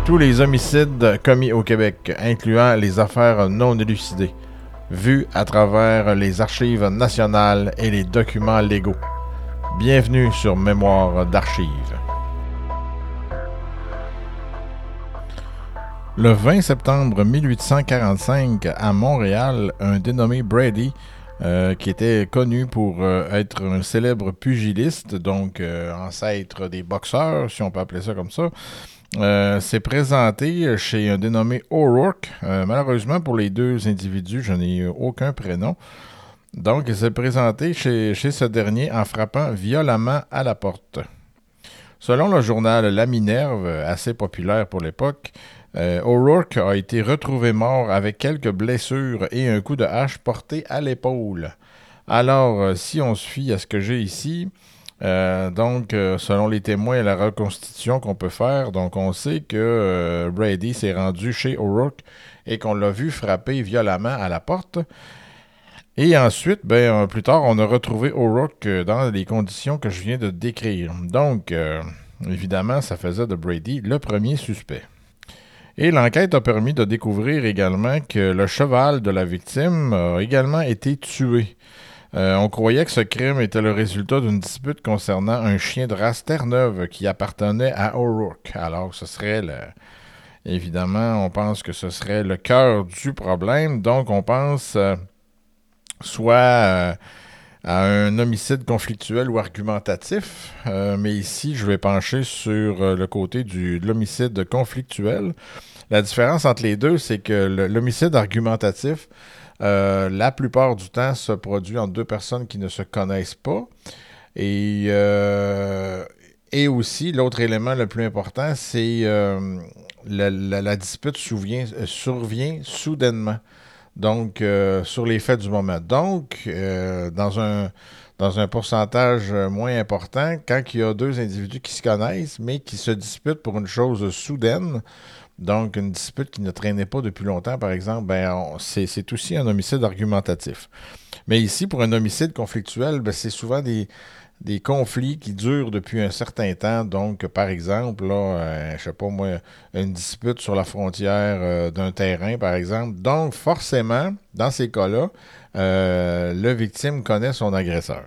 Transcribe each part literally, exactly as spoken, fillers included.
tous les homicides commis au Québec, incluant les affaires non élucidées, vues à travers les archives nationales et les documents légaux. Bienvenue sur Mémoire d'archives. Le vingt septembre mille huit cent quarante-cinq, à Montréal, un dénommé Brady, euh, qui était connu pour euh, être un célèbre pugiliste, donc euh, ancêtre des boxeurs, si on peut appeler ça comme ça, euh, s'est présenté chez un dénommé O'Rourke. Euh, malheureusement, pour les deux individus, je n'ai aucun prénom. Donc, il s'est présenté chez, chez ce dernier en frappant violemment à la porte. Selon le journal La Minerve, assez populaire pour l'époque, euh, O'Rourke a été retrouvé mort avec quelques blessures et un coup de hache porté à l'épaule. Alors, euh, si on se fie à ce que j'ai ici, euh, donc, euh, selon les témoins et la reconstitution qu'on peut faire, donc on sait que euh, Brady s'est rendu chez O'Rourke et qu'on l'a vu frapper violemment à la porte. Et ensuite, ben, plus tard, on a retrouvé O'Rourke dans les conditions que je viens de décrire. Donc, euh, évidemment, ça faisait de Brady le premier suspect. Et l'enquête a permis de découvrir également que le cheval de la victime a également été tué. Euh, on croyait que ce crime était le résultat d'une dispute concernant un chien de race Terre-Neuve qui appartenait à O'Rourke. Alors, ce serait le... Évidemment, on pense que ce serait le cœur du problème. Donc, on pense... Euh, soit euh, à un homicide conflictuel ou argumentatif, euh, mais ici, je vais pencher sur euh, le côté du, de l'homicide conflictuel. La différence entre les deux, c'est que le, l'homicide argumentatif, euh, la plupart du temps, se produit entre deux personnes qui ne se connaissent pas. Et, euh, et aussi, l'autre élément le plus important, c'est euh, la, la, la dispute survient, survient soudainement. Donc, euh, sur les faits du moment. Donc, euh, dans un dans un pourcentage moins important, quand il y a deux individus qui se connaissent, mais qui se disputent pour une chose soudaine, donc une dispute qui ne traînait pas depuis longtemps, par exemple, ben on, c'est, c'est aussi un homicide argumentatif. Mais ici, pour un homicide conflictuel, ben, c'est souvent des... des conflits qui durent depuis un certain temps. Donc, par exemple, là, euh, je sais pas moi, une dispute sur la frontière euh, d'un terrain, par exemple. Donc, forcément, dans ces cas-là, euh, le victime connaît son agresseur.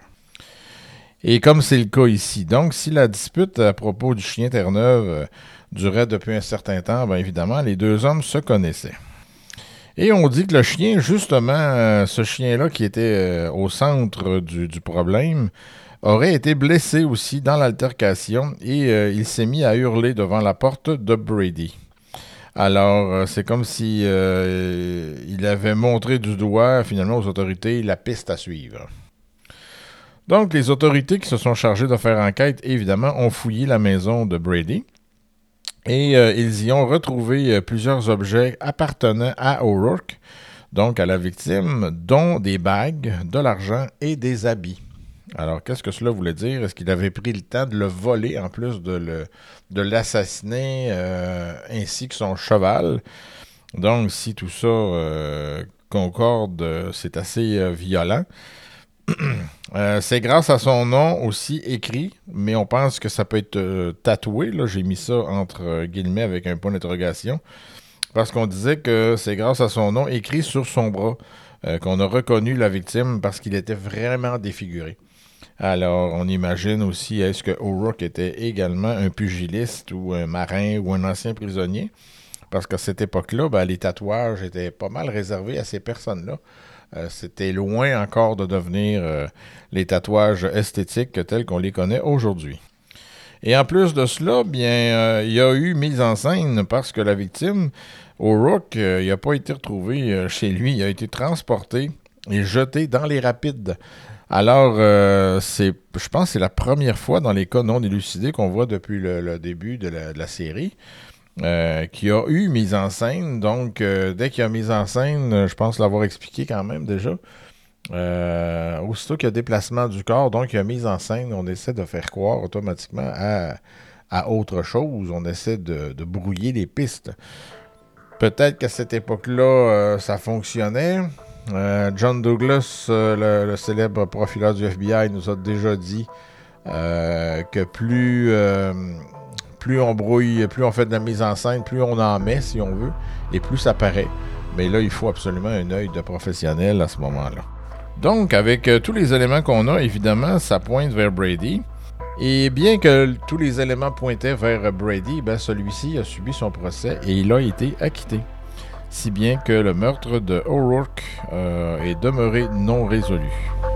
Et comme c'est le cas ici. Donc, si la dispute à propos du chien Terre-Neuve euh, durait depuis un certain temps, bien évidemment, les deux hommes se connaissaient. Et on dit que le chien, justement, euh, ce chien-là qui était euh, au centre du, du problème, aurait été blessé aussi dans l'altercation et euh, il s'est mis à hurler devant la porte de Brady. Alors, euh, c'est comme si euh, il avait montré du doigt, finalement, aux autorités, la piste à suivre. Donc, les autorités qui se sont chargées de faire enquête, évidemment, ont fouillé la maison de Brady et euh, ils y ont retrouvé euh, plusieurs objets appartenant à O'Rourke, donc à la victime, dont des bagues, de l'argent et des habits. Alors, qu'est-ce que cela voulait dire? Est-ce qu'il avait pris le temps de le voler, en plus de, le, de l'assassiner, euh, ainsi que son cheval? Donc, si tout ça euh, concorde, c'est assez euh, violent. euh, c'est grâce à son nom aussi écrit, mais on pense que ça peut être euh, tatoué. Là, j'ai mis ça entre euh, guillemets avec un point d'interrogation. Parce qu'on disait que c'est grâce à son nom écrit sur son bras euh, qu'on a reconnu la victime parce qu'il était vraiment défiguré. Alors, on imagine aussi, est-ce que O'Rourke était également un pugiliste ou un marin ou un ancien prisonnier? Parce qu'à cette époque-là, ben, les tatouages étaient pas mal réservés à ces personnes-là. Euh, c'était loin encore de devenir euh, les tatouages esthétiques tels qu'on les connaît aujourd'hui. Et en plus de cela, bien, euh, il y a eu mise en scène parce que la victime, O'Rourke, euh, il n'a pas été retrouvé euh, chez lui, il a été transporté et jeté dans les rapides. Alors, euh, c'est, je pense que c'est la première fois dans les cas non élucidés qu'on voit depuis le, le début de la, de la série euh, qu'il y a eu mise en scène. Donc, euh, dès qu'il y a mise en scène, je pense l'avoir expliqué quand même déjà. Euh, aussitôt qu'il y a déplacement du corps, donc il y a mise en scène, on essaie de faire croire automatiquement à, à autre chose. On essaie de, de brouiller les pistes. Peut-être qu'à cette époque-là, euh, ça fonctionnait. Euh, John Douglas, euh, le, le célèbre profileur du F B I, nous a déjà dit euh, que plus, euh, plus on brouille, plus on fait de la mise en scène, plus on en met, si on veut, et plus ça paraît. Mais là, il faut absolument un œil de professionnel à ce moment-là. Donc, avec euh, tous les éléments qu'on a, évidemment, ça pointe vers Brady. Et bien que tous les éléments pointaient vers Brady, ben celui-ci a subi son procès et il a été acquitté. Si bien que le meurtre de O'Rourke euh, est demeuré non résolu.